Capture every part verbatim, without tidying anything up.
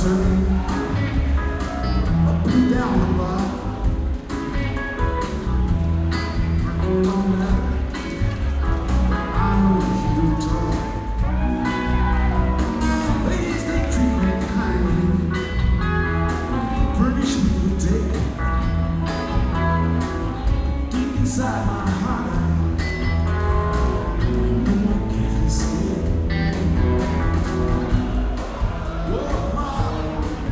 Inside my heart, no one can escape. Oh, my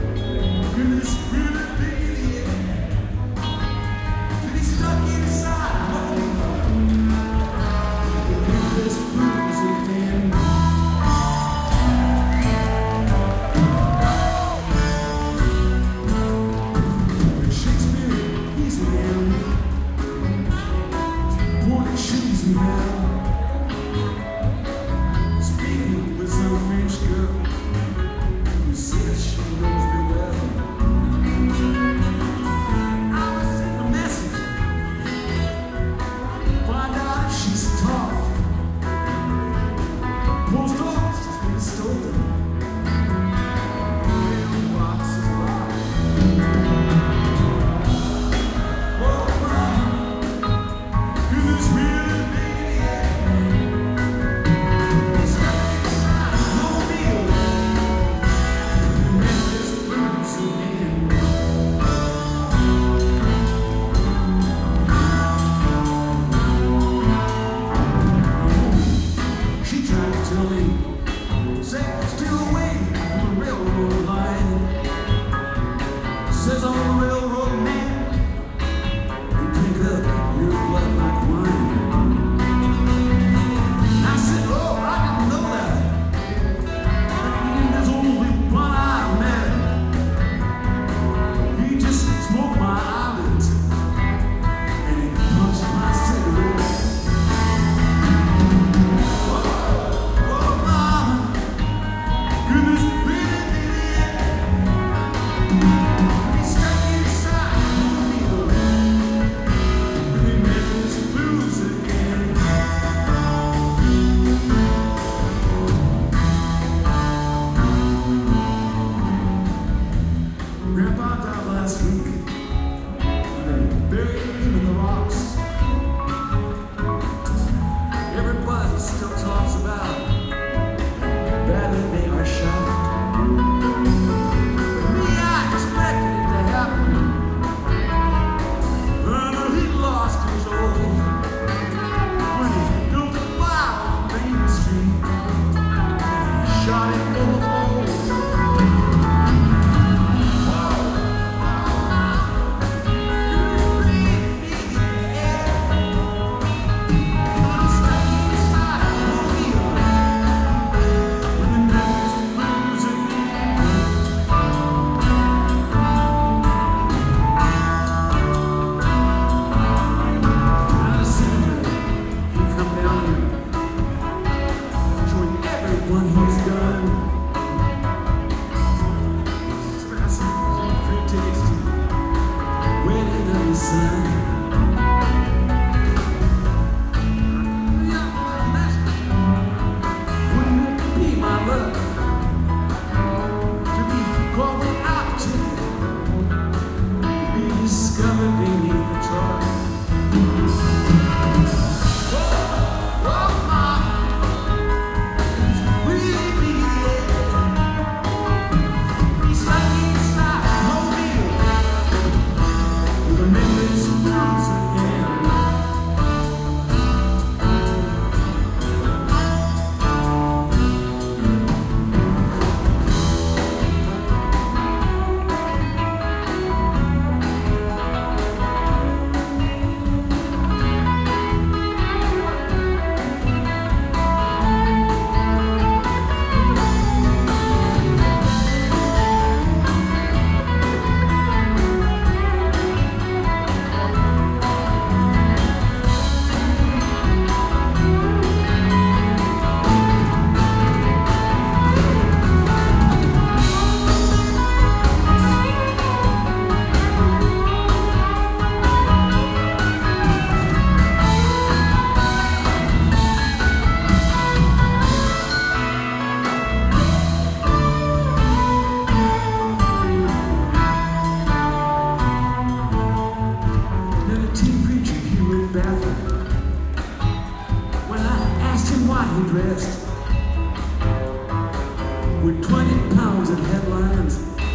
crowns and headlines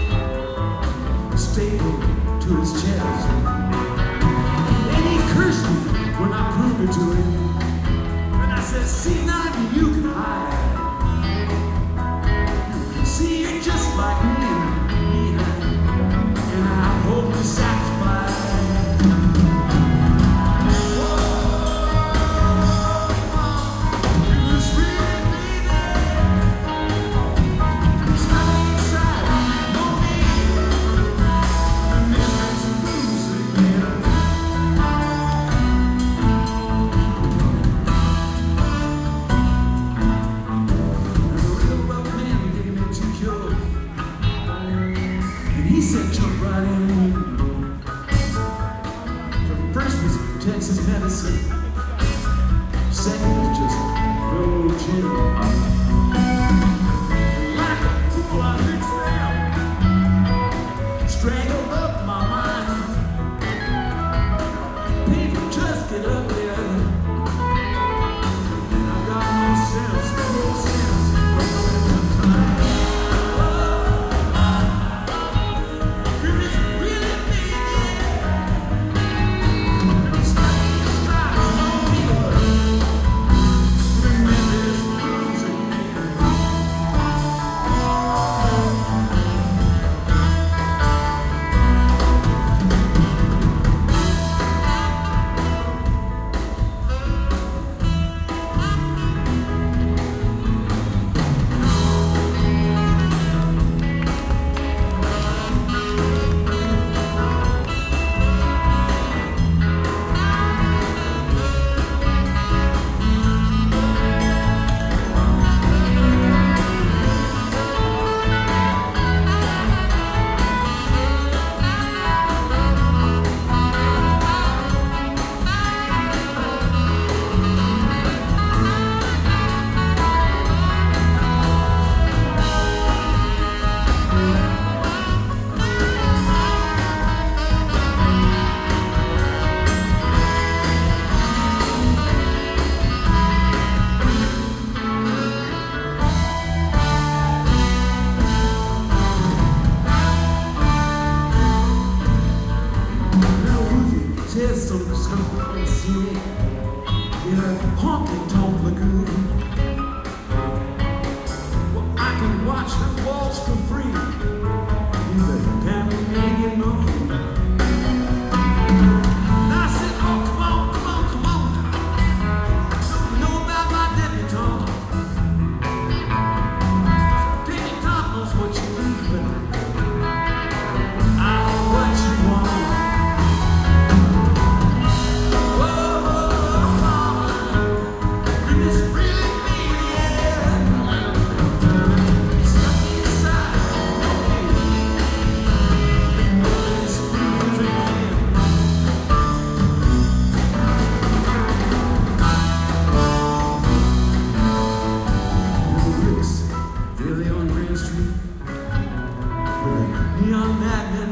stapled to his chest. And he cursed me when I proved it to him. And I said, see, now you can hide. See, you're just like me, and and I hope you're satisfied. He said, jump right in. The first was Texas medicine. Second was just good old gin. Like a fool, I mixed them. Strangled up my mind. People just get up there. And I got no sense, no sense. Some some see me in a honky-tonk lagoon. Well, I can watch her waltz for free in the Panamanian moon. And I said, oh, come on, come on, come on. Don't you know about my debutante? So debutante knows what you need, but I know what you want. Neon madness.